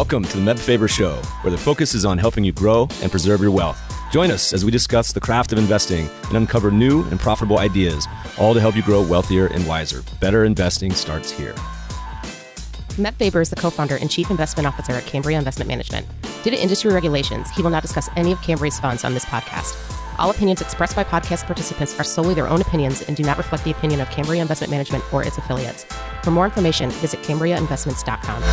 Welcome to the Meb Faber Show, where the focus is on helping you grow and preserve your wealth. Join us as we discuss the craft of investing and uncover new and profitable ideas, all to help you grow wealthier and wiser. Better investing starts here. Meb Faber is the co-founder and chief investment officer at Cambria Investment Management. Due to industry regulations, he will not discuss any of Cambria's funds on this podcast. All opinions expressed by podcast participants are solely their own opinions and do not reflect the opinion of Cambria Investment Management or its affiliates. For more information, visit CambriaInvestments.com.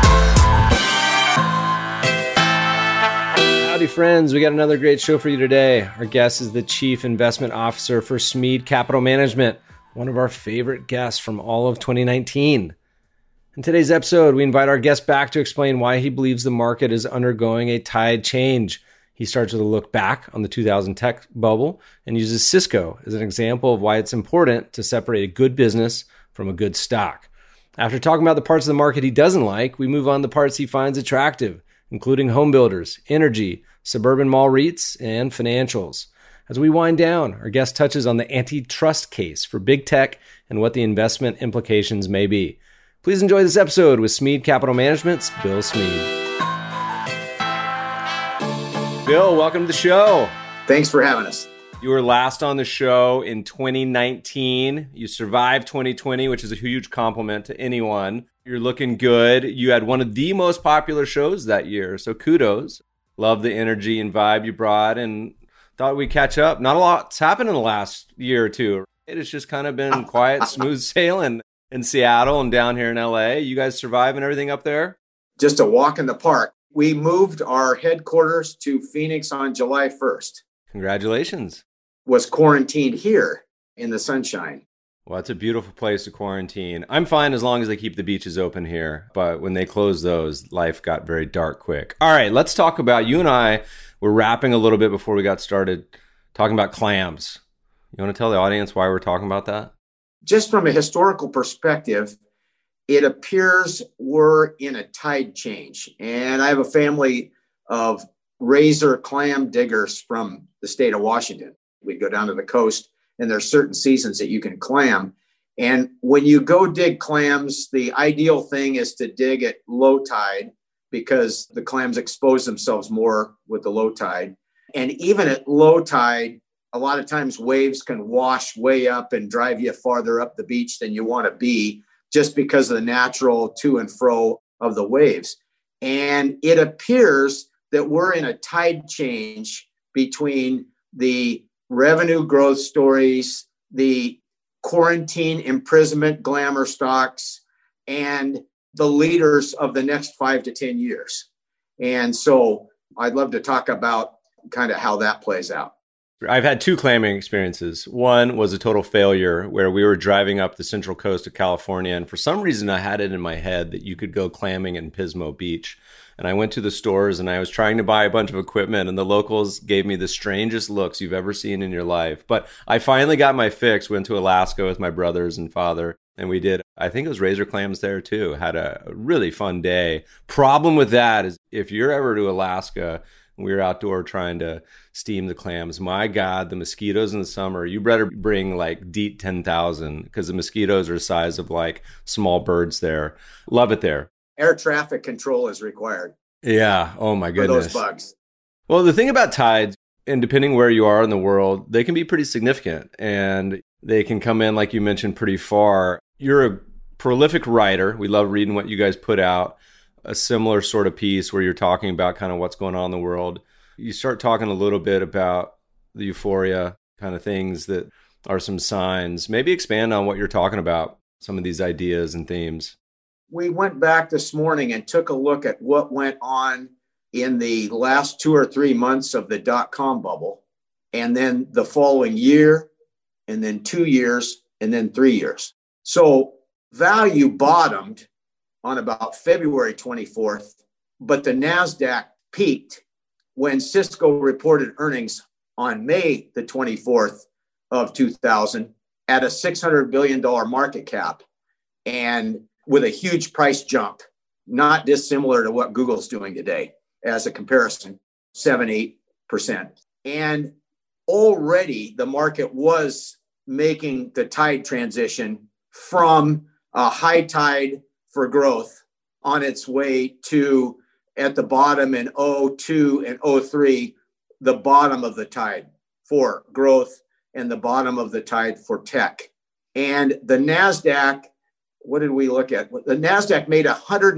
Howdy, friends. We got another great show for you today. Our guest is the Chief Investment Officer for Smead Capital Management, one of our favorite guests from all of 2019. In today's episode, we invite our guest back to explain why he believes the market is undergoing a tide change. He starts with a look back on the 2000 tech bubble and uses Cisco as an example of why it's important to separate a good business from a good stock. After talking about the parts of the market he doesn't like, we move on to the parts he finds attractive, including home builders, energy, suburban mall REITs, and financials. As we wind down, our guest touches on the antitrust case for big tech and what the investment implications may be. Please enjoy this episode with Smead Capital Management's Bill Smead. Bill, welcome to the show. Thanks for having us. You were last on the show in 2019. You survived 2020, which is a huge compliment to anyone. You're looking good. You had one of the most popular shows that year, so kudos. Love the energy and vibe you brought and thought we'd catch up. Not a lot's happened in the last year or two. It has just kind of been quiet, smooth sailing in Seattle and down here in LA. You guys surviving everything up there? Just a walk in the park. We moved our headquarters to Phoenix on July 1st. Congratulations. Was quarantined here in the sunshine. Well, it's a beautiful place to quarantine. I'm fine as long as they keep the beaches open here. But when they closed those, life got very dark quick. All right, let's talk about, you and I were rapping a little bit before we got started talking about clams. You want to tell the audience why we're talking about that? Just from a historical perspective, it appears we're in a tide change. And I have a family of razor clam diggers from the state of Washington. We go down to the coast and there's certain seasons that you can clam. And when you go dig clams, the ideal thing is to dig at low tide because the clams expose themselves more with the low tide. And even at low tide, a lot of times waves can wash way up and drive you farther up the beach than you want to be, just because of the natural to and fro of the waves. And it appears that we're in a tide change between the revenue growth stories, the quarantine imprisonment glamour stocks, and the leaders of the next 5 to 10 years. And so I'd love to talk about kind of how that plays out. I've had two clamming experiences. One was a total failure where we were driving up the central coast of California, and for some reason I had it in my head that you could go clamming in Pismo Beach. And I went to the stores and I was trying to buy a bunch of equipment, and the locals gave me the strangest looks you've ever seen in your life. But I finally got my fix, went to Alaska with my brothers and father, and we did, I think it was razor clams there too. Had a really fun day. Problem with that is if you're ever to Alaska, we were outdoor trying to steam the clams. My God, the mosquitoes in the summer, you better bring like DEET 10,000 because the mosquitoes are the size of like small birds there. Love it there. Air traffic control is required. Yeah. Oh my goodness. For those bugs. Well, the thing about tides, and depending where you are in the world, they can be pretty significant and they can come in, like you mentioned, pretty far. You're a prolific writer. We love reading what you guys put out. A similar sort of piece where you're talking about kind of what's going on in the world. You start talking a little bit about the euphoria kind of things that are some signs. Maybe expand on what you're talking about, some of these ideas and themes. We went back this morning and took a look at what went on in the last 2 or 3 months of the dot-com bubble, and then the following year, and then 2 years, and then 3 years. So value bottomed on about February 24th, but the NASDAQ peaked when Cisco reported earnings on May the 24th of 2000 at a $600 billion market cap and with a huge price jump, not dissimilar to what Google's doing today as a comparison, 7-8%. And already the market was making the tide transition from a high tide for growth on its way to at the bottom in 02 and 03, the bottom of the tide for growth and the bottom of the tide for tech. And the NASDAQ, what did we look at? The NASDAQ made a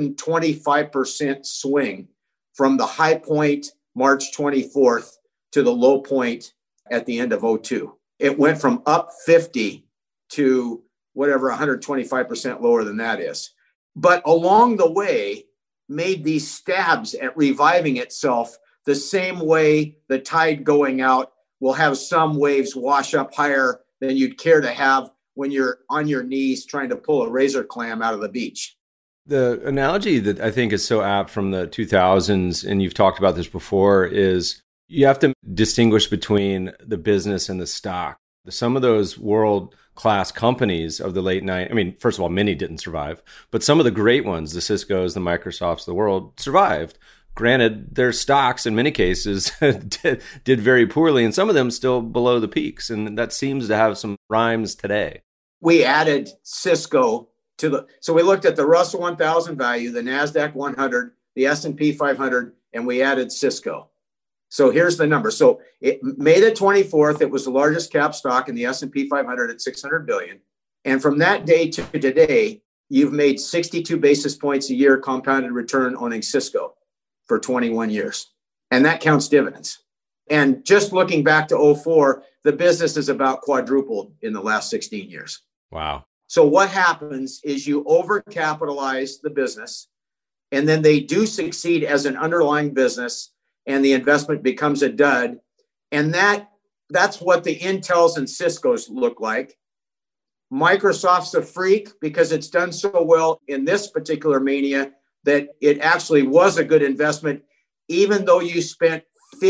125% swing from the high point March 24th to the low point at the end of 02. It went from up 50 to whatever 125% lower than that is. But along the way, made these stabs at reviving itself the same way the tide going out will have some waves wash up higher than you'd care to have when you're on your knees trying to pull a razor clam out of the beach. The analogy that I think is so apt from the 2000s, and you've talked about this before, is you have to distinguish between the business and the stock. Some of those world-class companies of the late 90s, I mean, first of all, many didn't survive, but some of the great ones, the Ciscos, the Microsofts of the world, survived. Granted, their stocks in many cases did very poorly, and some of them still below the peaks, and that seems to have some rhymes today. We added Cisco so we looked at the Russell 1000 value, the NASDAQ 100, the S&P 500, and we added Cisco. So here's the number. So May the 24th, it was the largest cap stock in the S&P 500 at 600 billion. And from that day to today, you've made 62 basis points a year compounded return owning Cisco for 21 years. And that counts dividends. And just looking back to 04, the business is about quadrupled in the last 16 years. Wow. So what happens is you overcapitalize the business, and then they do succeed as an underlying business, and the investment becomes a dud. And that's what the Intels and Ciscos look like. Microsoft's a freak because it's done so well in this particular mania that it actually was a good investment, even though you spent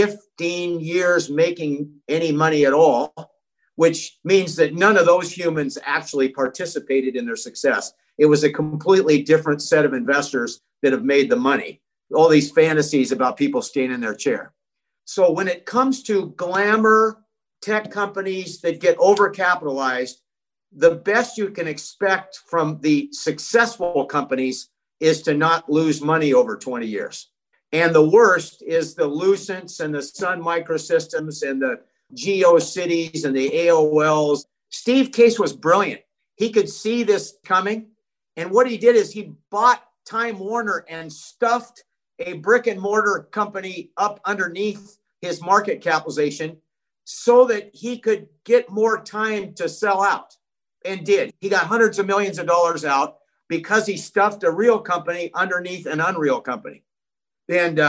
15 years making any money at all, which means that none of those humans actually participated in their success. It was a completely different set of investors that have made the money. All these fantasies about people staying in their chair. So when it comes to glamour tech companies that get overcapitalized, the best you can expect from the successful companies is to not lose money over 20 years. And the worst is the Lucents and the Sun Microsystems and the GeoCities and the AOLs. Steve Case was brilliant. He could see this coming. And what he did is he bought Time Warner and stuffed a brick and mortar company up underneath his market capitalization so that he could get more time to sell out, and did. He got hundreds of millions of dollars out because he stuffed a real company underneath an unreal company. And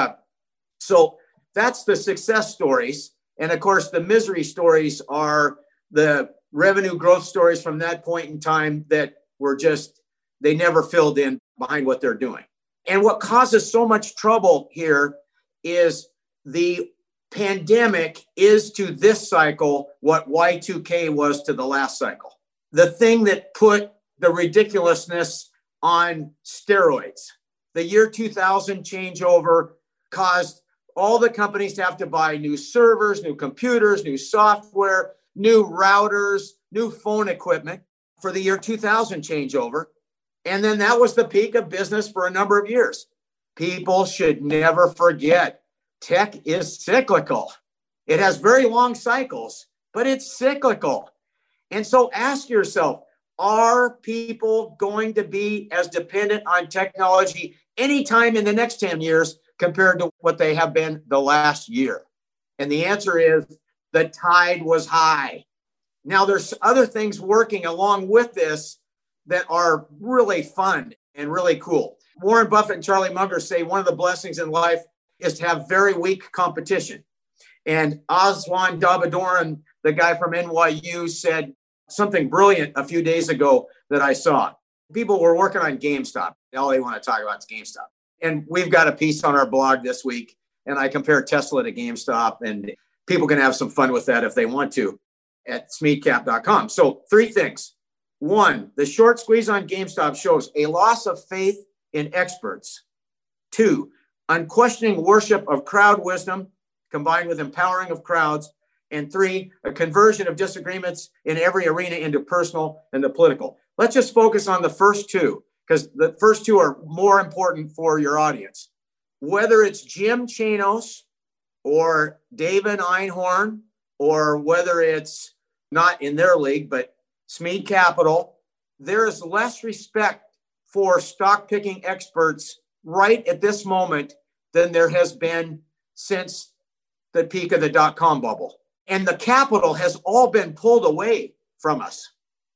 so that's the success stories. And of course, the misery stories are the revenue growth stories from that point in time that were just, they never filled in behind what they're doing. And what causes so much trouble here is the pandemic is to this cycle what Y2K was to the last cycle. The thing that put the ridiculousness on steroids. The year 2000 changeover caused all the companies to have to buy new servers, new computers, new software, new routers, new phone equipment for the year 2000 changeover. And then that was the peak of business for a number of years. People should never forget, tech is cyclical. It has very long cycles, but it's cyclical. And so ask yourself, are people going to be as dependent on technology anytime in the next 10 years compared to what they have been the last year? And the answer is the tide was high. Now, there's other things working along with this that are really fun and really cool. Warren Buffett and Charlie Munger say one of the blessings in life is to have very weak competition. And Oswan Dabadoran, the guy from NYU, said something brilliant a few days ago that I saw. People were working on GameStop. All they want to talk about is GameStop. And we've got a piece on our blog this week, and I compare Tesla to GameStop, and people can have some fun with that if they want to at smeadcap.com. So 3 things. 1, the short squeeze on GameStop shows a loss of faith in experts. 2, unquestioning worship of crowd wisdom combined with empowering of crowds. And 3, a conversion of disagreements in every arena into personal and the political. Let's just focus on the first 2, because the first 2 are more important for your audience. whether it's Jim Chanos or David Einhorn, or whether it's not in their league, but Smead Capital, there is less respect for stock picking experts right at this moment than there has been since the peak of the dot-com bubble. And the capital has all been pulled away from us.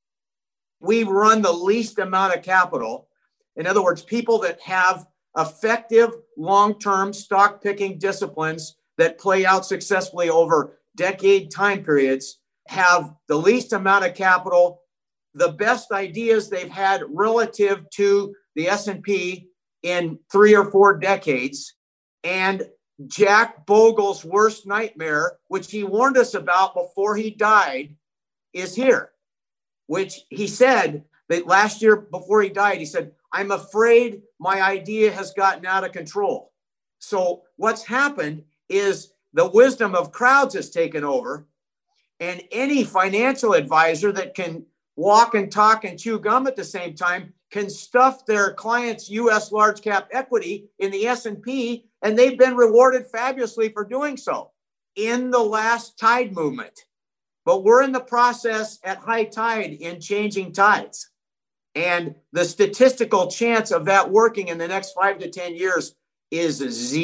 We run the least amount of capital. In other words, people that have effective long-term stock picking disciplines that play out successfully over decade time periods have the least amount of capital, the best ideas they've had relative to the S&P in 3 or 4 decades, and Jack Bogle's worst nightmare, which he warned us about before he died, is here, which he said that last year before he died, he said, I'm afraid my idea has gotten out of control. So what's happened is the wisdom of crowds has taken over, and any financial advisor that can walk and talk and chew gum at the same time can stuff their clients' U.S. large cap equity in the S&P, and they've been rewarded fabulously for doing so in the last tide movement. But we're in the process at high tide in changing tides. And the statistical chance of that working in the next 5 to 10 years is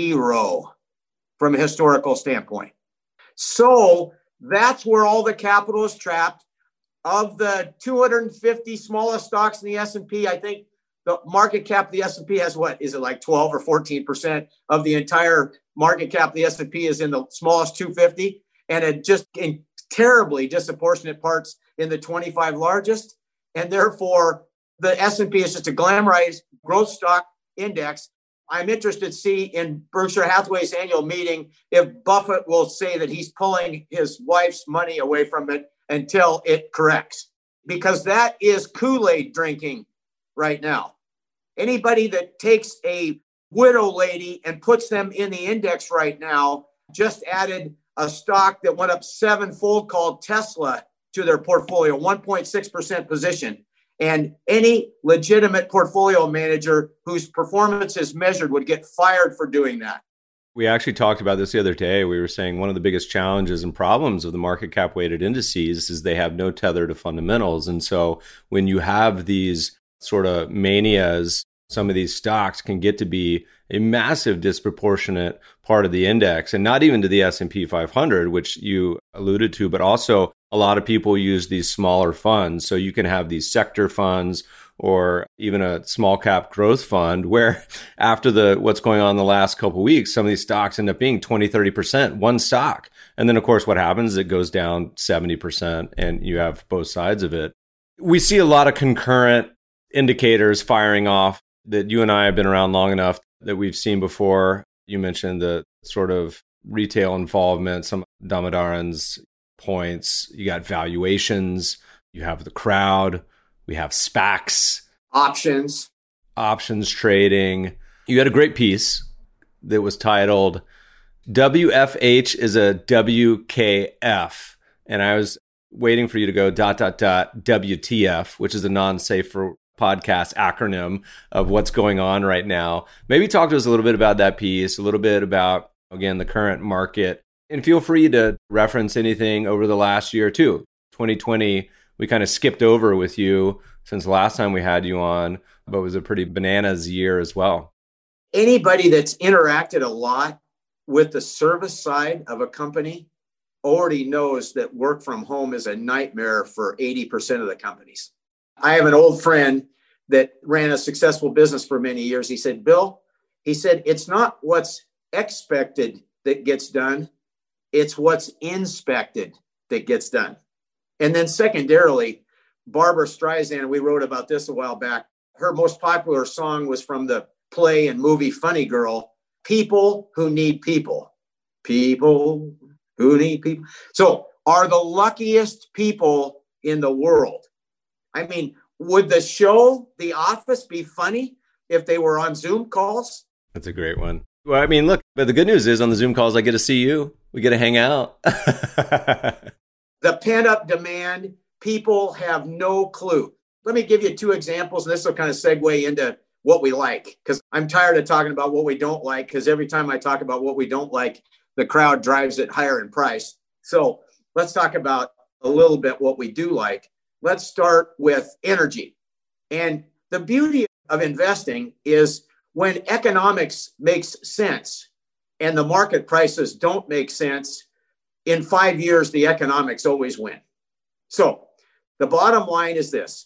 0 from a historical standpoint. So that's where all the capital is trapped. Of the 250 smallest stocks in the S&P, I think the market cap of the S&P has what? Is it like 12 or 14% of the entire market cap of the S&P is in the smallest 250? And it just in terribly disproportionate parts in the 25 largest. And therefore, the S&P is just a glamorized growth stock index. I'm interested to see in Berkshire Hathaway's annual meeting if Buffett will say that he's pulling his wife's money away from it until it corrects, because that is Kool-Aid drinking right now. Anybody that takes a widow lady and puts them in the index right now just added a stock that went up 7-fold called Tesla to their portfolio, 1.6% position. And any legitimate portfolio manager whose performance is measured would get fired for doing that. We actually talked about this the other day. We were saying one of the biggest challenges and problems of the market cap weighted indices is they have no tether to fundamentals. And so when you have these sort of manias, some of these stocks can get to be a massive disproportionate part of the index, and not even to the S&P 500, which you alluded to, but also a lot of people use these smaller funds. So you can have these sector funds or even a small cap growth fund where after what's going on the last couple of weeks, some of these stocks end up being 20, 30%, one stock. And then of course, what happens is it goes down 70% and you have both sides of it. We see a lot of concurrent indicators firing off that you and I have been around long enough that we've seen before. You mentioned the sort of retail involvement, some Damodaran's points. You got valuations, you have the crowd, we have SPACs, options trading. You had a great piece that was titled WFH is a WKF. And I was waiting for you to go ... WTF, which is a non-safe for podcast acronym of what's going on right now. Maybe talk to us a little bit about that piece, a little bit about, again, the current market. And feel free to reference anything over the last year too. 2020, we kind of skipped over with you since the last time we had you on, but it was a pretty bananas year as well. Anybody that's interacted a lot with the service side of a company already knows that work from home is a nightmare for 80% of the companies. I have an old friend that ran a successful business for many years. He said, Bill, he said, it's not what's expected that gets done. It's what's inspected that gets done. And then secondarily, Barbara Streisand, we wrote about this a while back. Her most popular song was from the play and movie Funny Girl, People Who Need People. People who need people. So are the luckiest people in the world. I mean, would the show The Office be funny if they were on Zoom calls? That's a great one. Well, I mean, look, but the good news is on the Zoom calls, I get to see you. We get to hang out. The pent-up demand, people have no clue. Let me give you 2 examples, and this will kind of segue into what we like, because I'm tired of talking about what we don't like, because every time I talk about what we don't like, the crowd drives it higher in price. So let's talk about a little bit what we do like. Let's start with energy. And the beauty of investing is when economics makes sense and the market prices don't make sense, in 5 years, the economics always win. So the bottom line is this: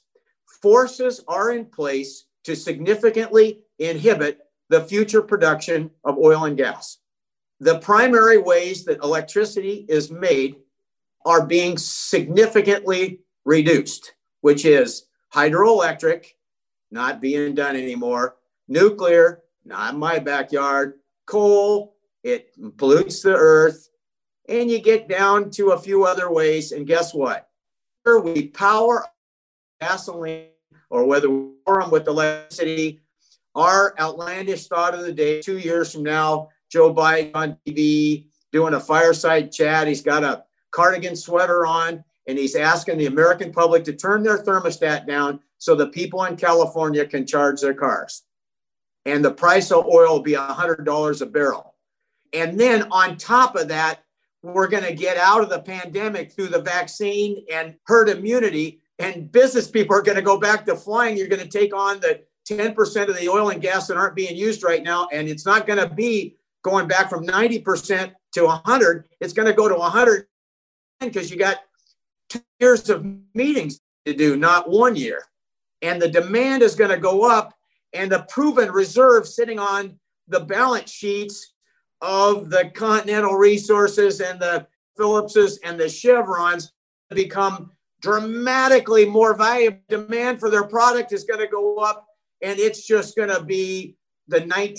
forces are in place to significantly inhibit the future production of oil and gas. The primary ways that electricity is made are being significantly reduced, which is hydroelectric, not being done anymore, nuclear, not in my backyard, coal, it pollutes the earth, and you get down to a few other ways. And guess what? Whether we power gasoline or whether we power them with electricity, our outlandish thought of the day, 2 years from now, Joe Biden on TV doing a fireside chat. He's got a cardigan sweater on, and he's asking the American public to turn their thermostat down so the people in California can charge their cars. And the price of oil will be $100 a barrel. And then on top of that, we're going to get out of the pandemic through the vaccine and herd immunity, and business people are going to go back to flying. You're going to take on the 10% of the oil and gas that aren't being used right now, and it's not going to be going back from 90% to 100. It's going to go to 100 because you got 2 years of meetings to do, not 1 year. And the demand is going to go up, and the proven reserves sitting on the balance sheets of the Continental Resources and the Phillipses and the Chevrons become dramatically more valuable. Demand for their product is going to go up, and it's just going to be the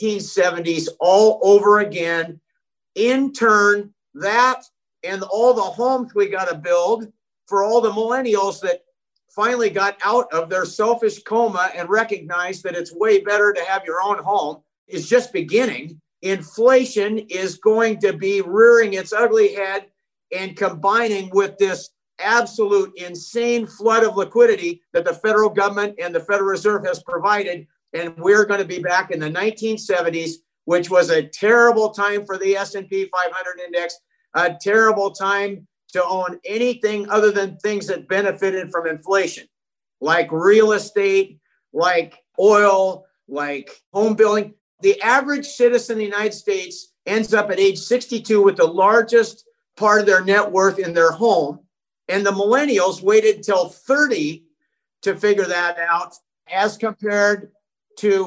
1970s all over again. In turn, that and all the homes we got to build for all the millennials that finally got out of their selfish coma and recognized that it's way better to have your own home is just beginning. Inflation is going to be rearing its ugly head and combining with this absolute insane flood of liquidity that the federal government and the Federal Reserve has provided. And we're going to be back in the 1970s, which was a terrible time for the S&P 500 index, a terrible time to own anything other than things that benefited from inflation, like real estate, like oil, like home building. The average citizen in the United States ends up at age 62 with the largest part of their net worth in their home. And the millennials waited till 30 to figure that out, as compared to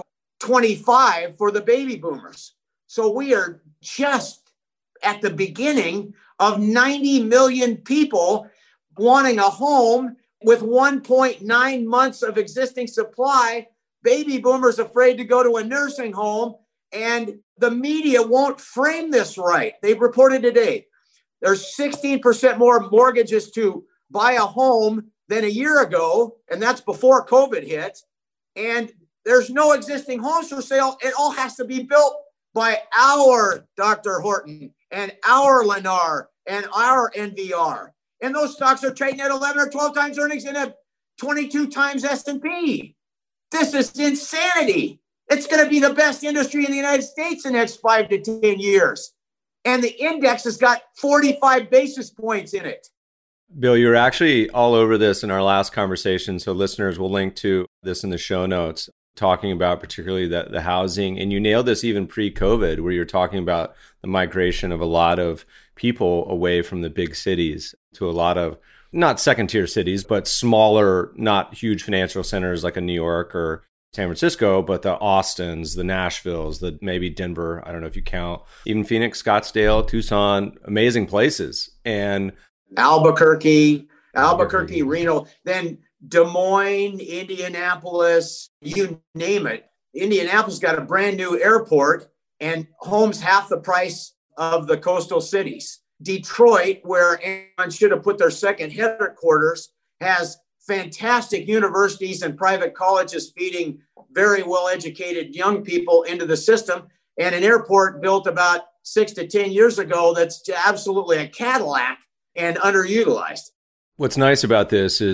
25 for the baby boomers. So we are just at the beginning of 90 million people wanting a home with 1.9 months of existing supply. Baby boomers afraid to go to a nursing home, and the media won't frame this right. They've reported today there's 16% more mortgages to buy a home than a year ago, and that's before COVID hit. And there's no existing homes for sale. It all has to be built by our Dr. Horton and our Lennar and our NVR. And those stocks are trading at 11 or 12 times earnings and at 22 times S&P. This is insanity. It's going to be the best industry in the United States in the next 5 to 10 years. And the index has got 45 basis points in it. Bill, you were actually all over this in our last conversation, so listeners will link to this in the show notes, talking about particularly the housing. And you nailed this even pre-COVID, where you're talking about the migration of a lot of people away from the big cities to a lot of, not second-tier cities, but smaller, not huge financial centers like a New York or San Francisco, but the Austins, the Nashvilles, the maybe Denver, I don't know if you count, even Phoenix, Scottsdale, Tucson, amazing places. And Albuquerque, Reno, then Des Moines, Indianapolis, you name it. Indianapolis got a brand new airport and homes half the price of the coastal cities. Detroit, where anyone should have put their second headquarters, has fantastic universities and private colleges feeding very well-educated young people into the system, and an airport built about 6 to 10 years ago that's absolutely a Cadillac and underutilized. What's nice about this is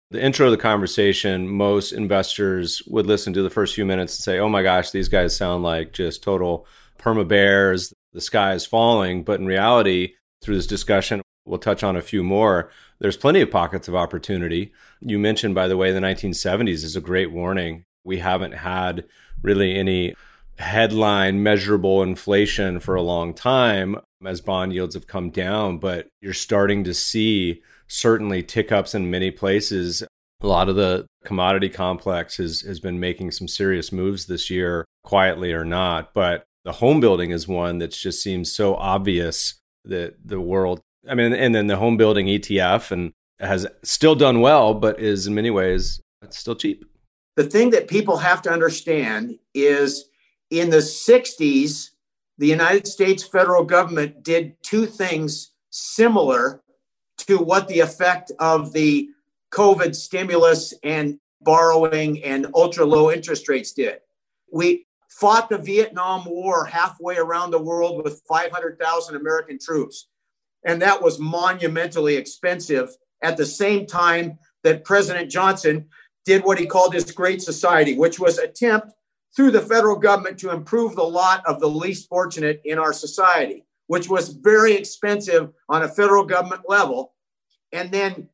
the intro of the conversation, most investors would listen to the first few minutes and say, oh my gosh, these guys sound like just total perma bears. The sky is falling. But in reality, through this discussion, we'll touch on a few more. There's plenty of pockets of opportunity. You mentioned, by the way, the 1970s is a great warning. We haven't had really any headline measurable inflation for a long time as bond yields have come down, but you're starting to see certainly tick ups in many places. A lot of the commodity complex has been making some serious moves this year, quietly or not. But the home building is one that just seems so obvious that the world, I mean, and then the home building ETF and has still done well, but is in many ways, it's still cheap. The thing that people have to understand is in the 60s, the United States federal government did two things similar to what the effect of the COVID stimulus and borrowing and ultra low interest rates did. We fought the Vietnam War halfway around the world with 500,000 American troops. And that was monumentally expensive at the same time that President Johnson did what he called his Great Society, which was attempt through the federal government to improve the lot of the least fortunate in our society, which was very expensive on a federal government level. And then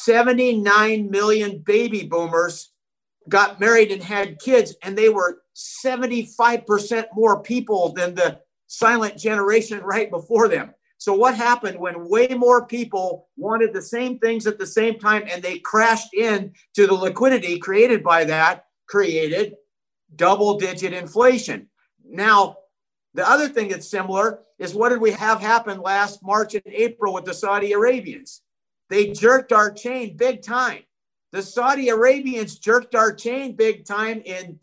79 million baby boomers got married and had kids, and they were 75% more people than the silent generation right before them. So what happened when way more people wanted the same things at the same time and they crashed in to the liquidity created by that, created double-digit inflation. Now, the other thing that's similar is what did we have happen last March and April with the Saudi Arabians? They jerked our chain big time. The Saudi Arabians jerked our chain big time in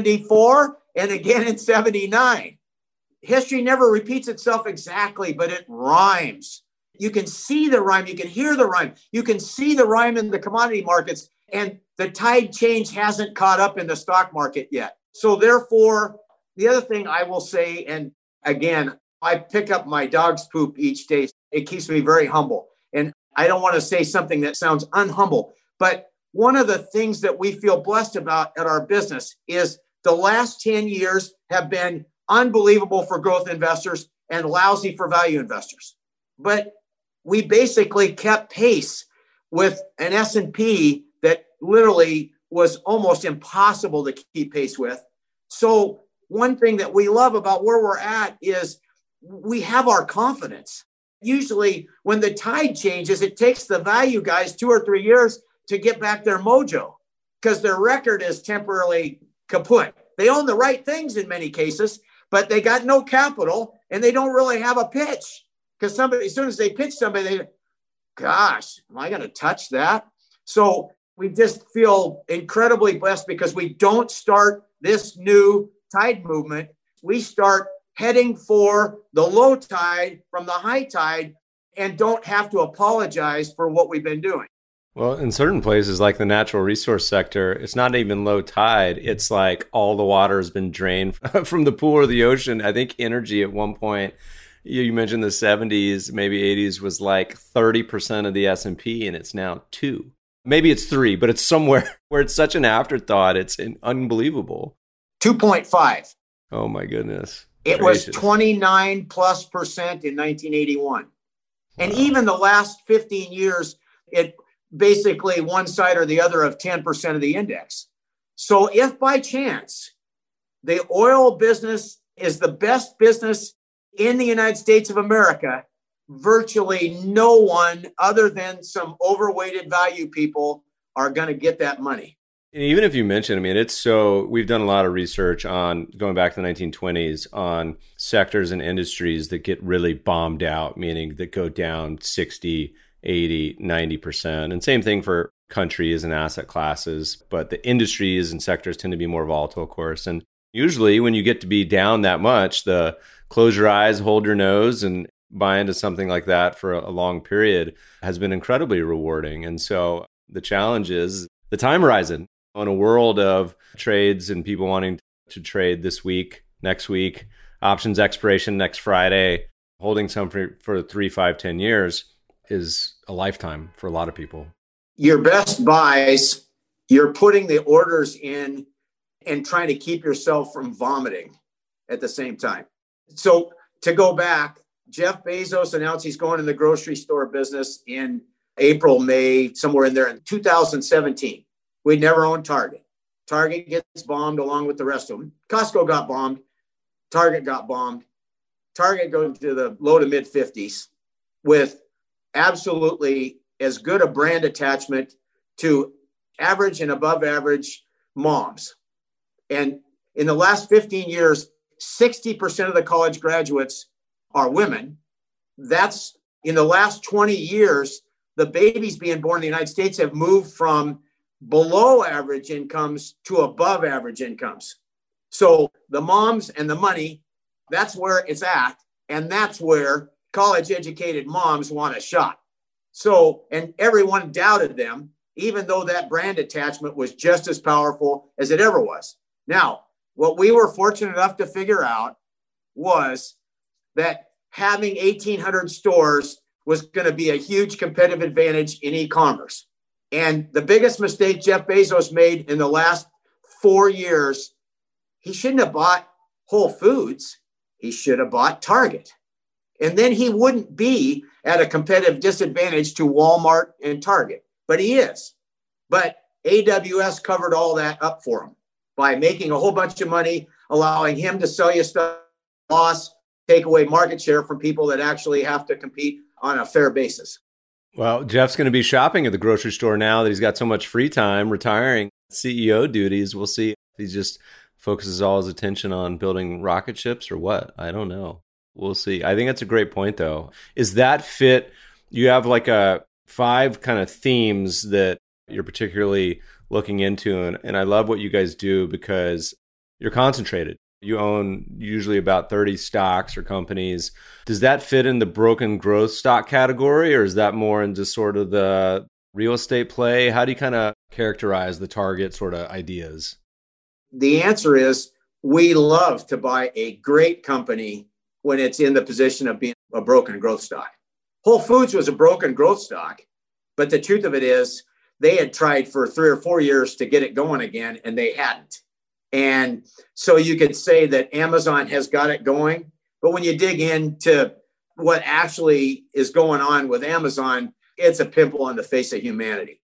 74 and again in 79. History never repeats itself exactly, but it rhymes. You can see the rhyme. You can hear the rhyme. You can see the rhyme in the commodity markets. And the tide change hasn't caught up in the stock market yet. So therefore, the other thing I will say, and again, I pick up my dog's poop each day. It keeps me very humble. And I don't want to say something that sounds unhumble, but one of the things that we feel blessed about at our business is the last 10 years have been unbelievable for growth investors and lousy for value investors. But we basically kept pace with an S&P that literally was almost impossible to keep pace with. So one thing that we love about where we're at is we have our confidence. Usually when the tide changes, it takes the value guys 2 or 3 years to get back their mojo because their record is temporarily kaput. They own the right things in many cases, but they got no capital and they don't really have a pitch because somebody, as soon as they pitch somebody, they, gosh, am I going to touch that? So we just feel incredibly blessed because we don't start this new tide movement. We start heading for the low tide from the high tide and don't have to apologize for what we've been doing. Well, in certain places like the natural resource sector, it's not even low tide. It's like all the water has been drained from the pool or the ocean. I think energy at one point, you mentioned the 70s, maybe 80s, was like 30% of the S&P, and it's now 2%. Maybe it's 3%, but it's somewhere where it's such an afterthought. It's unbelievable. 2.5. Oh, my goodness. It Gracious. was 29+% in 1981. And even the last 15 years, it basically one side or the other of 10% of the index. So if by chance the oil business is the best business in the United States of America, virtually no one other than some overweighted value people are going to get that money. And even if you mention, I mean, it's so, we've done a lot of research on going back to the 1920s on sectors and industries that get really bombed out, meaning that go down 60, 80, 90%. And same thing for countries and asset classes. But the industries and sectors tend to be more volatile, of course. And usually when you get to be down that much, the close your eyes, hold your nose, and buy into something like that for a long period has been incredibly rewarding. And so the challenge is the time horizon. In a world of trades and people wanting to trade this week, next week, options expiration next Friday, holding some for 3, 5, 10 years is a lifetime for a lot of people. your best buys, you're putting the orders in and trying to keep yourself from vomiting at the same time. So to go back, Jeff Bezos announced he's going in the grocery store business in April, May, somewhere in there in 2017. We'd never owned Target. Target gets bombed along with the rest of them. Costco got bombed. Target got bombed. Target goes to the low to mid 50s with absolutely as good a brand attachment to average and above average moms. And in the last 15 years, 60% of the college graduates are women. That's in the last 20 years, the babies being born in the United States have moved from below average incomes to above average incomes. So the moms and the money, that's where it's at. And that's where college educated moms want a shot. So, and everyone doubted them, even though that brand attachment was just as powerful as it ever was. Now, what we were fortunate enough to figure out was that having 1,800 stores was going to be a huge competitive advantage in e-commerce. And the biggest mistake Jeff Bezos made in the last 4 years, he shouldn't have bought Whole Foods. He should have bought Target. And then he wouldn't be at a competitive disadvantage to Walmart and Target. But he is. But AWS covered all that up for him by making a whole bunch of money, allowing him to sell you stuff, loss, take away market share from people that actually have to compete on a fair basis. Well, Jeff's going to be shopping at the grocery store now that he's got so much free time, retiring CEO duties. We'll see if he just focuses all his attention on building rocket ships or what. I don't know. We'll see. I think that's a great point, though. Is that fit? You have like a 5 kind of themes that you're particularly looking into. And I love what you guys do because you're concentrated. You own usually about 30 stocks or companies. Does that fit in the broken growth stock category, or is that more into sort of the real estate play? How do you kind of characterize the target sort of ideas? The answer is we love to buy a great company when it's in the position of being a broken growth stock. Whole Foods was a broken growth stock, but the truth of it is they had tried for 3 or 4 years to get it going again, and they hadn't. And so you could say that Amazon has got it going, but when you dig into what actually is going on with Amazon, it's a pimple on the face of humanity.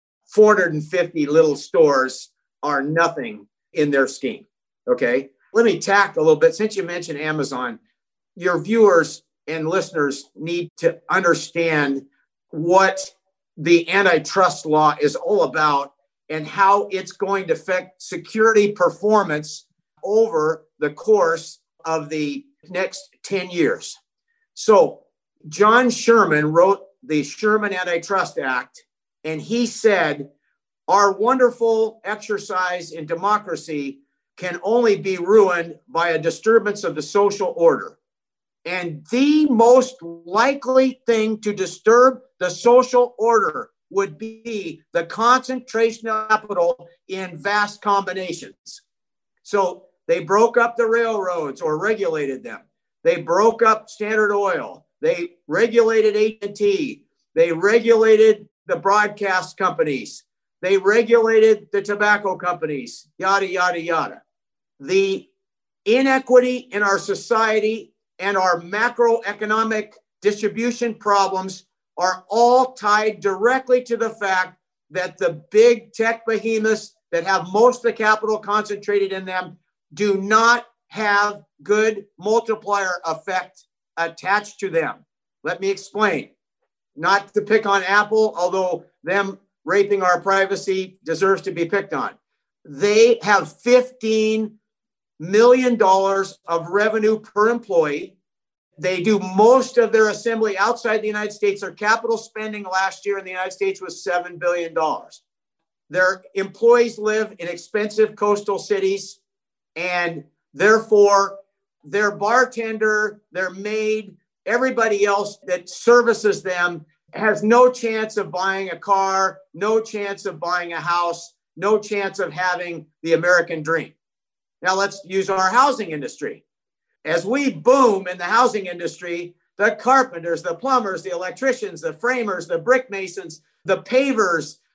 450 little stores are nothing in their scheme. Okay. Let me tack a little bit. Since you mentioned Amazon, your viewers and listeners need to understand what the antitrust law is all about and how it's going to affect security performance over the course of the next 10 years. So John Sherman wrote the Sherman Antitrust Act, and he said, our wonderful exercise in democracy can only be ruined by a disturbance of the social order. And the most likely thing to disturb the social order would be the concentration of capital in vast combinations. So they broke up the railroads or regulated them. They broke up Standard Oil. They regulated AT&T. They regulated the broadcast companies. They regulated the tobacco companies, yada, yada, yada. The inequity in our society and our macroeconomic distribution problems are all tied directly to the fact that the big tech behemoths that have most of the capital concentrated in them do not have good multiplier effect attached to them. Let me explain. Not to pick on Apple, although them raping our privacy deserves to be picked on. They have $15 million of revenue per employee. They do most of their assembly outside the United States. Their capital spending last year in the United States was $7 billion. Their employees live in expensive coastal cities, and therefore their bartender, their maid, everybody else that services them has no chance of buying a car, no chance of buying a house, no chance of having the American dream. Now let's use our housing industry. As we boom in the housing industry, the carpenters, the plumbers, the electricians, the framers, the brick masons, the pavers,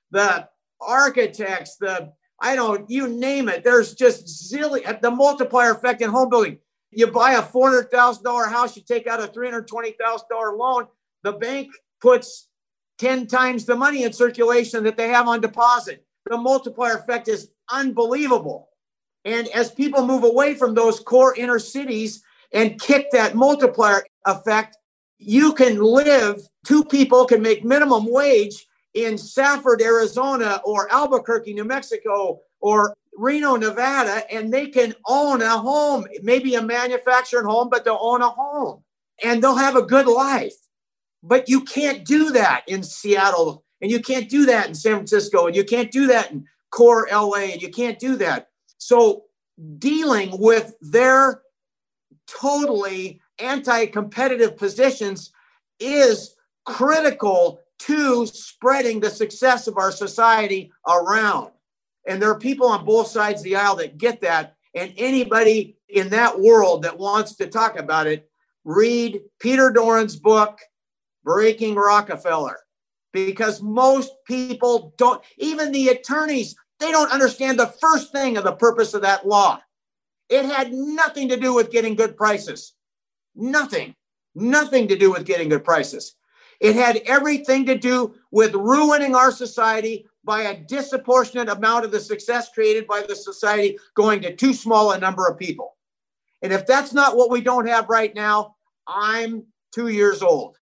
the architects, you name it. There's just the multiplier effect in home building. You buy a $400,000 house, you take out a $320,000 loan, the bank puts 10 times the money in circulation that they have on deposit. The multiplier effect is unbelievable. And as people move away from those core inner cities and kick that multiplier effect, you can live, two people can make minimum wage in Safford, Arizona, or Albuquerque, New Mexico, or Reno, Nevada, and they can own a home, maybe a manufactured home, but they'll own a home and they'll have a good life. But you can't do that in Seattle, and you can't do that in San Francisco, and you can't do that in core LA, and you can't do that. So dealing with their totally anti-competitive positions is critical to spreading the success of our society around. And there are people on both sides of the aisle that get that. And anybody in that world that wants to talk about it, read Peter Doran's book, Breaking Rockefeller. Because most people don't, even the attorneys, they don't understand the first thing of the purpose of that law. It had nothing to do with getting good prices. Nothing to do with getting good prices. It had everything to do with ruining our society by a disproportionate amount of the success created by the society going to too small a number of people. And if that's not what we don't have right now, I'm 2 years old.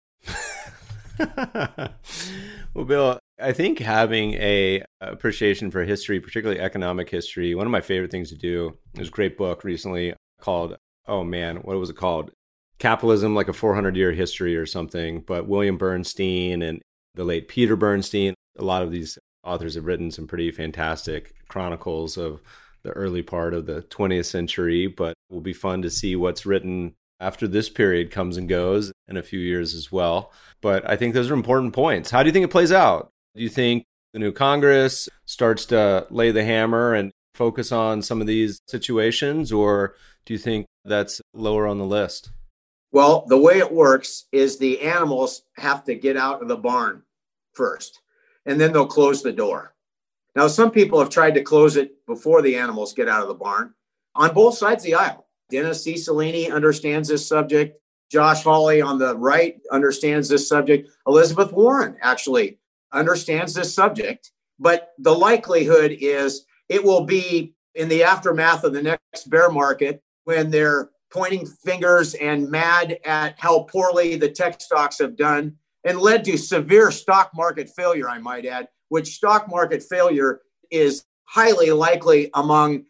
Well, Bill, I think having a appreciation for history, particularly economic history, one of my favorite things to do, there's a great book recently called, what was it called? Capitalism, like a 400-year history or something. But William Bernstein and the late Peter Bernstein, a lot of these authors have written some pretty fantastic chronicles of the early part of the 20th century, but it will be fun to see what's written after this period comes and goes in a few years as well. But I think those are important points. How do you think it plays out? Do you think the new Congress starts to lay the hammer and focus on some of these situations, or do you think that's lower on the list? Well, the way it works is the animals have to get out of the barn first, and then they'll close the door. Now, some people have tried to close it before the animals get out of the barn on both sides of the aisle. Dennis Cicilline understands this subject. Josh Hawley on the right understands this subject. Elizabeth Warren actually understands this subject. But the likelihood is it will be in the aftermath of the next bear market when they're pointing fingers and mad at how poorly the tech stocks have done and led to severe stock market failure, I might add, which stock market failure is highly likely among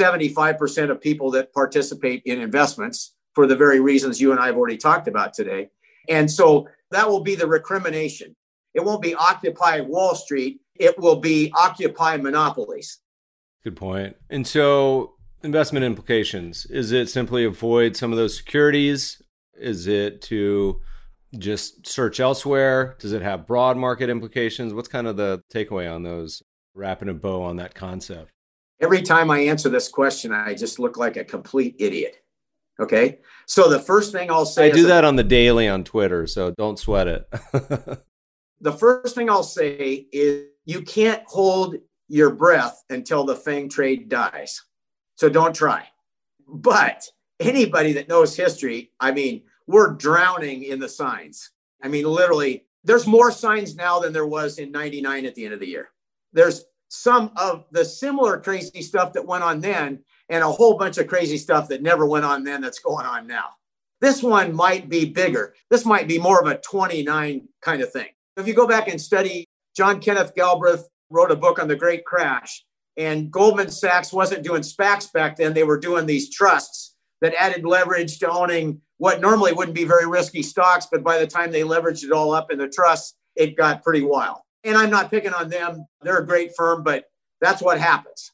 75% of people that participate in investments for the very reasons you and I have already talked about today. And so that will be the recrimination. It won't be Occupy Wall Street. It will be Occupy monopolies. Good point. And so investment implications, is it simply avoid some of those securities? Is it to just search elsewhere? Does it have broad market implications? What's kind of the takeaway on those, wrapping a bow on that concept? Every time I answer this question, I just look like a complete idiot. Okay. So the first thing I'll say, I do that on the daily on Twitter, so don't sweat it. The first thing I'll say is you can't hold your breath until the FANG trade dies. So don't try. But anybody that knows history, we're drowning in the signs. Literally, there's more signs now than there was in 99 at the end of the year. There's some of the similar crazy stuff that went on then and a whole bunch of crazy stuff that never went on then that's going on now. This one might be bigger. This might be more of a 29 kind of thing. If you go back and study, John Kenneth Galbraith wrote a book on the Great Crash, and Goldman Sachs wasn't doing SPACs back then. They were doing these trusts that added leverage to owning what normally wouldn't be very risky stocks, but by the time they leveraged it all up in the trusts, it got pretty wild. And I'm not picking on them. They're a great firm, but that's what happens.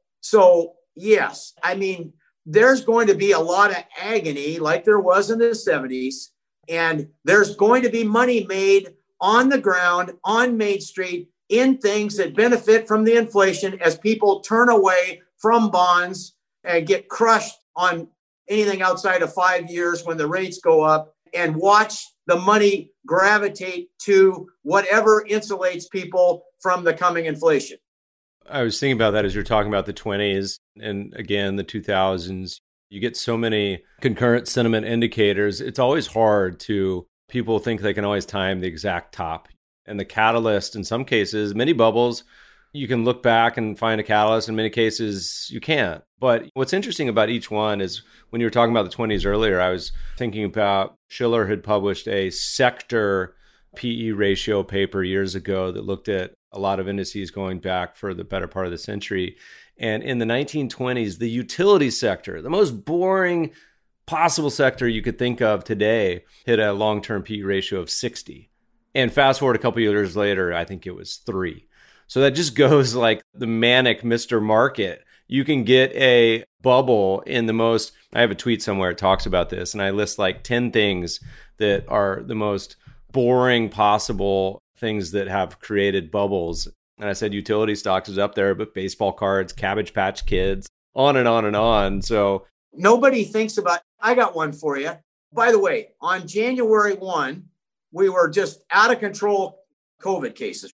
So yes, there's going to be a lot of agony like there was in the 70s. And there's going to be money made on the ground, on Main Street, in things that benefit from the inflation as people turn away from bonds and get crushed on anything outside of 5 years when the rates go up, and watch the money gravitate to whatever insulates people from the coming inflation. I was thinking about that as you're talking about the 20s and again, the 2000s. You get so many concurrent sentiment indicators. It's always hard people think they can always time the exact top. And the catalyst, in some cases, many bubbles, you can look back and find a catalyst. In many cases, you can't. But what's interesting about each one is when you were talking about the 20s earlier, I was thinking about Shiller had published a sector PE ratio paper years ago that looked at a lot of indices going back for the better part of the century. And in the 1920s, the utility sector, the most boring possible sector you could think of today, hit a long-term PE ratio of 60. And fast forward a couple of years later, I think it was 3. So that just goes like the manic Mr. Market. You can get a bubble in the most, I have a tweet somewhere that talks about this, and I list like 10 things that are the most boring possible things that have created bubbles. And I said utility stocks is up there, but baseball cards, Cabbage Patch Kids, on and on and on. So nobody thinks about, I got one for you. By the way, on January 1, we were just out of control COVID cases,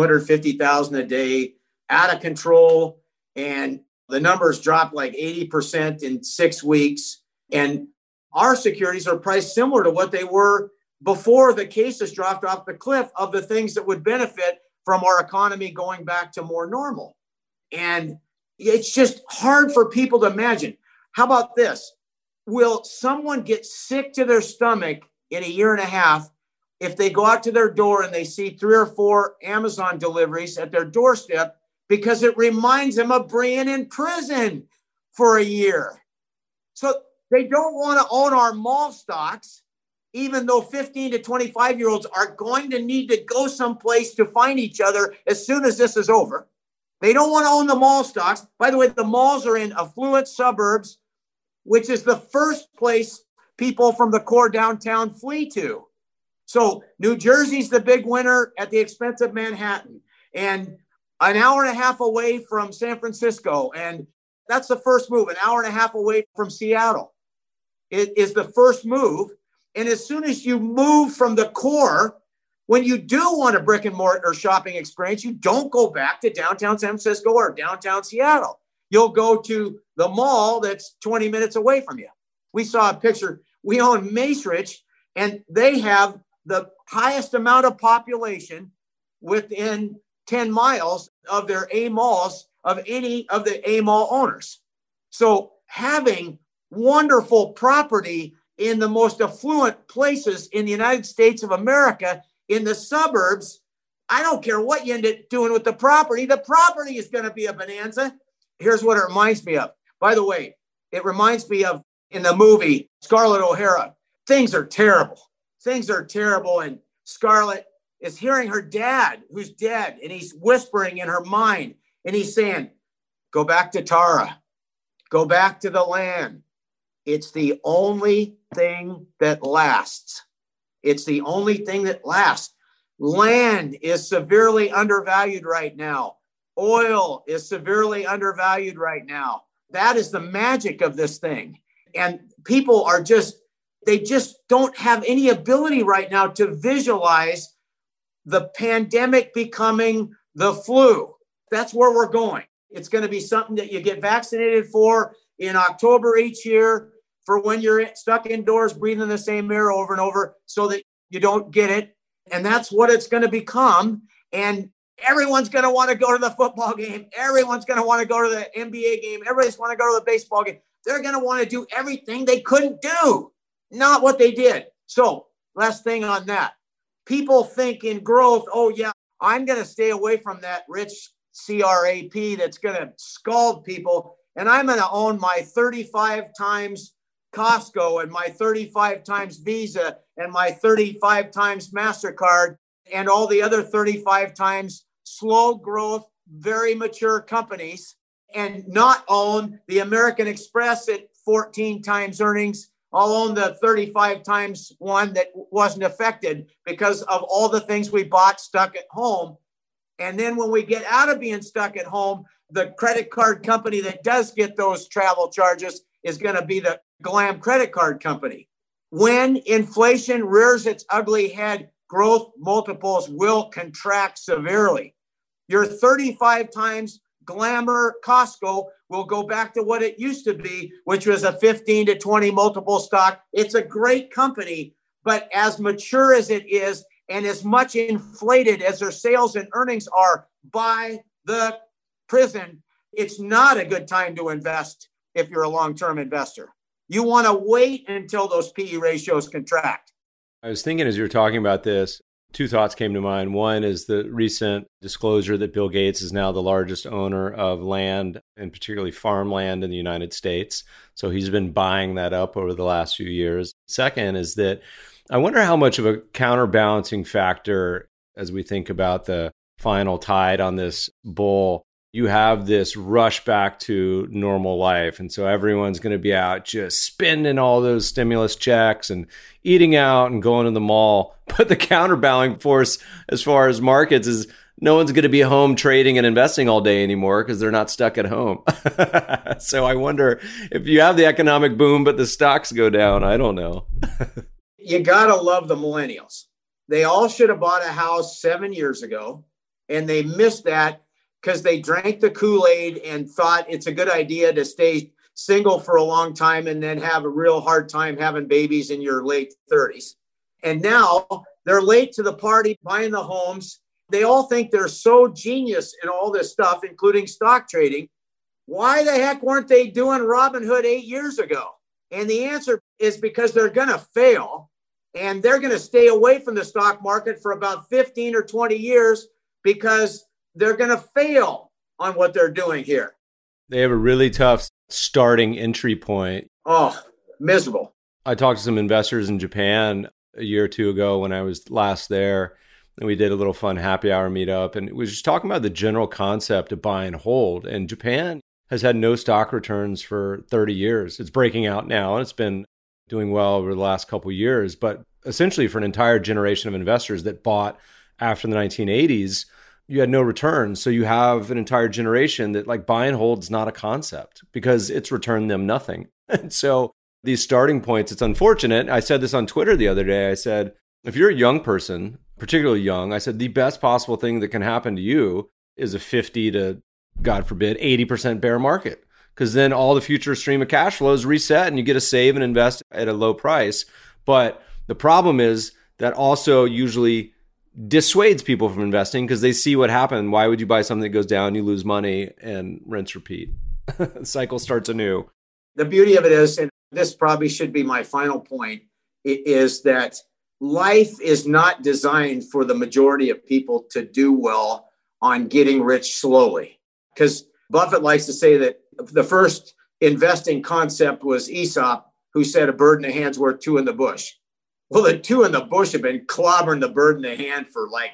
250,000 a day, out of control. And the numbers dropped like 80% in 6 weeks. And our securities are priced similar to what they were before the cases dropped off the cliff of the things that would benefit from our economy going back to more normal. And it's just hard for people to imagine. How about this? Will someone get sick to their stomach in a year and a half if they go out to their door and they see 3 or 4 Amazon deliveries at their doorstep because it reminds them of being in prison for a year? So they don't want to own our mall stocks, even though 15 to 25-year-olds are going to need to go someplace to find each other as soon as this is over. They don't want to own the mall stocks. By the way, the malls are in affluent suburbs, which is the first place people from the core downtown flee to. So New Jersey's the big winner at the expense of Manhattan, and an hour and a half away from San Francisco. And that's the first move, an hour and a half away from Seattle. It is the first move. And as soon as you move from the core, when you do want a brick and mortar shopping experience, you don't go back to downtown San Francisco or downtown Seattle. You'll go to the mall that's 20 minutes away from you. We saw a picture. We own Macerich, and they have the highest amount of population within 10 miles of their A malls of any of the A mall owners. So having wonderful property in the most affluent places in the United States of America, in the suburbs, I don't care what you end up doing with the property is going to be a bonanza. Here's what it reminds me of. By the way, it reminds me of in the movie Scarlett O'Hara. Things are terrible. Things are terrible. And Scarlett is hearing her dad, who's dead, and he's whispering in her mind, and he's saying, go back to Tara. Go back to the land. It's the only thing that lasts. It's the only thing that lasts. Land is severely undervalued right now. Oil is severely undervalued right now. That is the magic of this thing. And people are they just don't have any ability right now to visualize the pandemic becoming the flu. That's where we're going. It's going to be something that you get vaccinated for in October each year, for when you're stuck indoors breathing the same air over and over so that you don't get it. And that's what it's going to become. And everyone's going to want to go to the football game. Everyone's going to want to go to the NBA game. Everybody's want to go to the baseball game. They're going to want to do everything they couldn't do, not what they did. So last thing on that, people think in growth, oh yeah, I'm going to stay away from that rich CRAP that's going to scald people. And I'm going to own my 35 times Costco and my 35 times Visa and my 35 times MasterCard and all the other 35 times slow growth, very mature companies, and not own the American Express at 14 times earnings. I'll own the 35 times one that wasn't affected because of all the things we bought stuck at home. And then when we get out of being stuck at home, the credit card company that does get those travel charges is going to be the glam credit card company. When inflation rears its ugly head, growth multiples will contract severely. Your 35 times glamour Costco will go back to what it used to be, which was a 15 to 20 multiple stock. It's a great company, but as mature as it is and as much inflated as their sales and earnings are by the prison, it's not a good time to invest if you're a long-term investor. You want to wait until those PE ratios contract. I was thinking as you were talking about this, two thoughts came to mind. One is the recent disclosure that Bill Gates is now the largest owner of land, and particularly farmland in the United States. So he's been buying that up over the last few years. Second is that I wonder how much of a counterbalancing factor, as we think about the final tide on this bull, you have this rush back to normal life. And so everyone's going to be out just spending all those stimulus checks and eating out and going to the mall. But the counterbalancing force as far as markets is no one's going to be home trading and investing all day anymore because they're not stuck at home. So I wonder if you have the economic boom, but the stocks go down. I don't know. You got to love the millennials. They all should have bought a house 7 years ago, and they missed that because they drank the Kool-Aid and thought it's a good idea to stay single for a long time and then have a real hard time having babies in your late 30s. And now they're late to the party buying the homes. They all think they're so genius in all this stuff, including stock trading. Why the heck weren't they doing Robinhood 8 years ago? And the answer is because they're going to fail, and they're going to stay away from the stock market for about 15 or 20 years because they're going to fail on what they're doing here. They have a really tough starting entry point. Oh, miserable. I talked to some investors in Japan a year or two ago when I was last there, and we did a little fun happy hour meetup, and we were just talking about the general concept of buy and hold. And Japan has had no stock returns for 30 years. It's breaking out now, and it's been doing well over the last couple of years. But essentially for an entire generation of investors that bought after the 1980s, you had no returns. So you have an entire generation that like buy and hold is not a concept because it's returned them nothing. And so these starting points, it's unfortunate. I said this on Twitter the other day. I said, if you're a young person, particularly young, I said, the best possible thing that can happen to you is a 50 to, God forbid, 80% bear market. Because then all the future stream of cash flows reset and you get to save and invest at a low price. But the problem is that also usually dissuades people from investing because they see what happened. Why would you buy something that goes down, you lose money, and rinse, repeat? The cycle starts anew. The beauty of it is, and this probably should be my final point, is that life is not designed for the majority of people to do well on getting rich slowly. Because Buffett likes to say that the first investing concept was Aesop, who said a bird in the hand's worth two in the bush. Well, the two in the bush have been clobbering the bird in the hand for like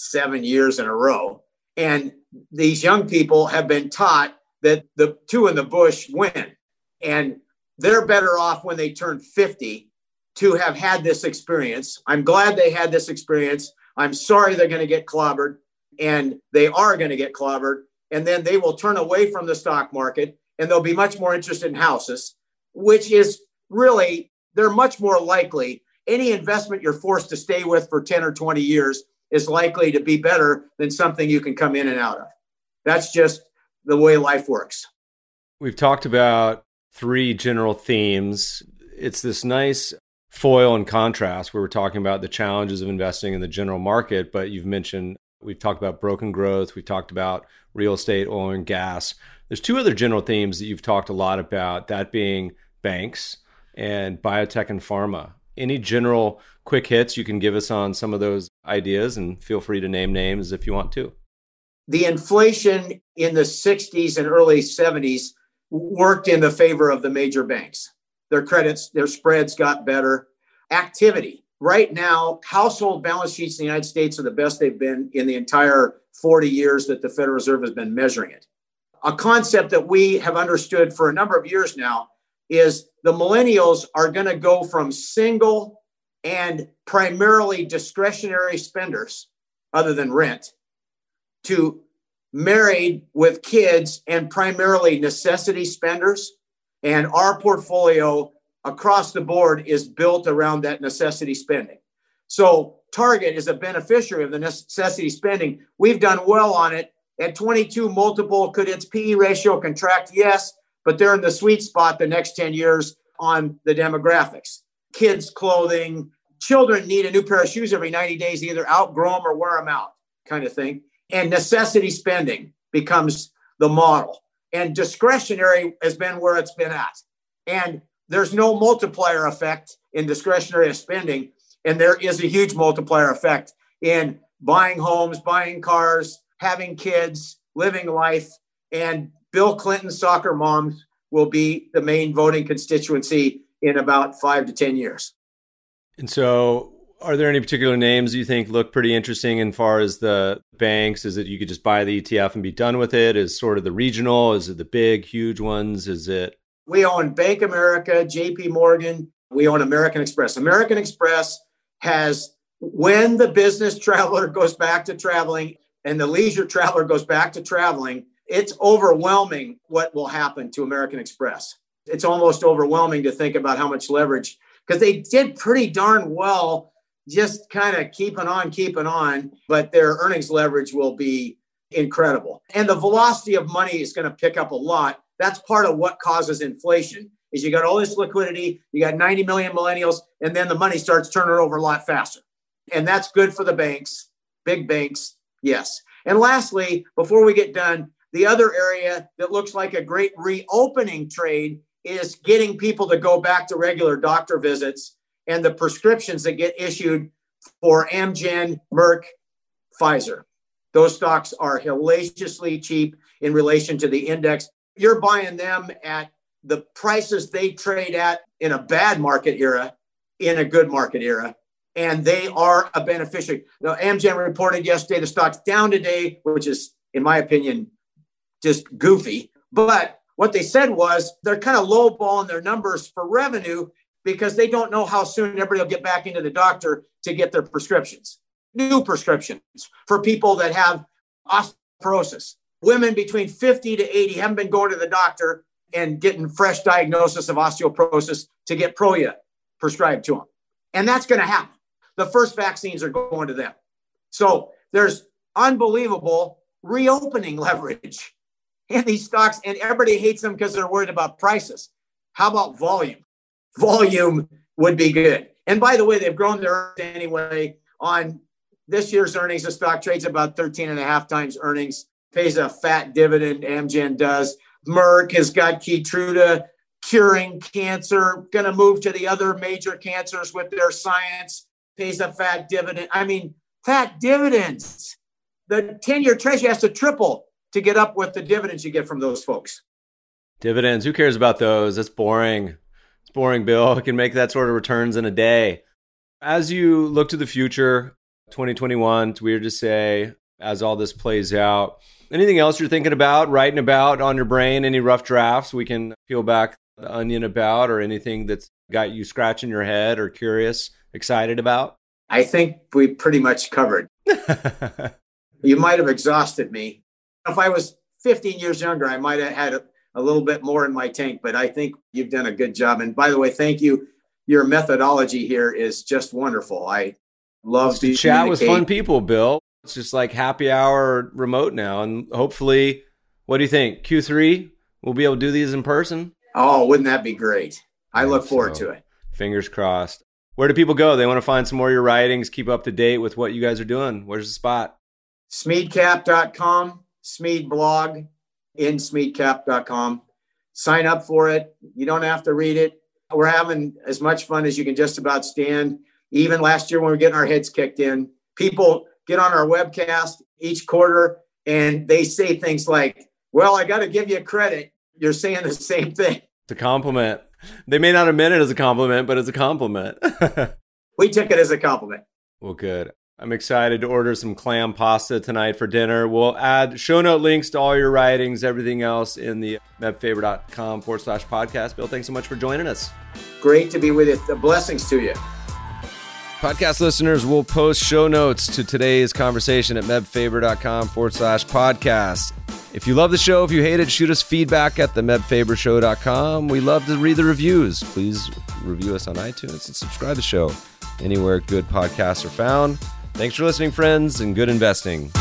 7 years in a row. And these young people have been taught that the two in the bush win. And they're better off when they turn 50 to have had this experience. I'm glad they had this experience. I'm sorry they're going to get clobbered, and they are going to get clobbered. And then they will turn away from the stock market and they'll be much more interested in houses, which is really, they're much more likely. Any investment you're forced to stay with for 10 or 20 years is likely to be better than something you can come in and out of. That's just the way life works. We've talked about three general themes. It's this nice foil and contrast where we're talking about the challenges of investing in the general market, but you've mentioned, we've talked about broken growth. We've talked about real estate, oil and gas. There's two other general themes that you've talked a lot about, that being banks and biotech and pharma. Any general quick hits you can give us on some of those ideas, and feel free to name names if you want to. The inflation in the 60s and early 70s worked in the favor of the major banks. Their credits, their spreads got better. Activity. Right now, household balance sheets in the United States are the best they've been in the entire 40 years that the Federal Reserve has been measuring it. A concept that we have understood for a number of years now is the millennials are going to go from single and primarily discretionary spenders, other than rent, to married with kids and primarily necessity spenders. And our portfolio across the board is built around that necessity spending. So Target is a beneficiary of the necessity spending. We've done well on it at 22 multiple, could its PE ratio contract? Yes, but they're in the sweet spot the next 10 years on the demographics. Kids' clothing, children need a new pair of shoes every 90 days, either outgrow them or wear them out, kind of thing. And necessity spending becomes the model. And discretionary has been where it's been at. And there's no multiplier effect in discretionary spending. And there is a huge multiplier effect in buying homes, buying cars, having kids, living life. And Bill Clinton's soccer moms will be the main voting constituency in about 5 to 10 years. And so are there any particular names you think look pretty interesting as far as the banks? Is it you could just buy the ETF and be done with it? Is sort of the regional? Is it the big, huge ones? Is it? We own Bank America, JP Morgan. We own American Express. American Express has, when the business traveler goes back to traveling and the leisure traveler goes back to traveling, it's overwhelming what will happen to American Express. It's almost overwhelming to think about how much leverage, because they did pretty darn well, just kind of keeping on, but their earnings leverage will be incredible. And the velocity of money is going to pick up a lot. That's part of what causes inflation, is you got all this liquidity, you got 90 million millennials, and then the money starts turning over a lot faster. And that's good for the banks, big banks, yes. And lastly, before we get done, the other area that looks like a great reopening trade is getting people to go back to regular doctor visits and the prescriptions that get issued for Amgen, Merck, Pfizer. Those stocks are hellaciously cheap in relation to the index. You're buying them at the prices they trade at in a bad market era, in a good market era, and they are a beneficiary. Now, Amgen reported yesterday the stock's down today, which is, in my opinion, just goofy. But what they said was they're kind of lowballing their numbers for revenue because they don't know how soon everybody will get back into the doctor to get their prescriptions, new prescriptions for people that have osteoporosis. Women between 50 to 80 haven't been going to the doctor and getting fresh diagnosis of osteoporosis to get Prolia prescribed to them. And that's going to happen. The first vaccines are going to them. So there's unbelievable reopening leverage in these stocks, and everybody hates them because they're worried about prices. How about volume? Volume would be good. And by the way, they've grown their earnings anyway. On this year's earnings, the stock trades about 13.5 times earnings, pays a fat dividend, Amgen does. Merck has got Keytruda curing cancer, going to move to the other major cancers with their science, pays a fat dividend. I mean, fat dividends. The 10-year treasury has to triple to get up with the dividends you get from those folks. Dividends, who cares about those? That's boring. It's boring, Bill. You can make that sort of returns in a day. As you look to the future, 2021, it's weird to say, as all this plays out, anything else you're thinking about, writing about on your brain, any rough drafts we can peel back the onion about, or anything that's got you scratching your head or curious, excited about? I think we pretty much covered. You might have exhausted me. If I was 15 years younger, I might have had a little bit more in my tank, but I think you've done a good job. And by the way, thank you. Your methodology here is just wonderful. I love to chat with fun people, Bill. It's just like happy hour remote now. And hopefully, what do you think? Q3, we'll be able to do these in person? Oh, wouldn't that be great? I look forward to it. Fingers crossed. Where do people go? They want to find some more of your writings, keep up to date with what you guys are doing. Where's the spot? Smeadcap.com, Smead blog in smeadcap.com. Sign up for it. You don't have to read it. We're having as much fun as you can just about stand. Even last year when we were getting our heads kicked in, people get on our webcast each quarter and they say things like, well, I got to give you credit. You're saying the same thing. It's a compliment. They may not have meant it as a compliment, but it's a compliment. We took it as a compliment. Well, good. I'm excited to order some clam pasta tonight for dinner. We'll add show note links to all your writings, everything else in the mebfaber.com/podcast. Bill, thanks so much for joining us. Great to be with you. Blessings to you. Podcast listeners will post show notes to today's conversation at mebfaber.com/podcast. If you love the show, if you hate it, shoot us feedback at themebfabershow.com. We love to read the reviews. Please review us on iTunes and subscribe to the show anywhere good podcasts are found. Thanks for listening, friends, and good investing.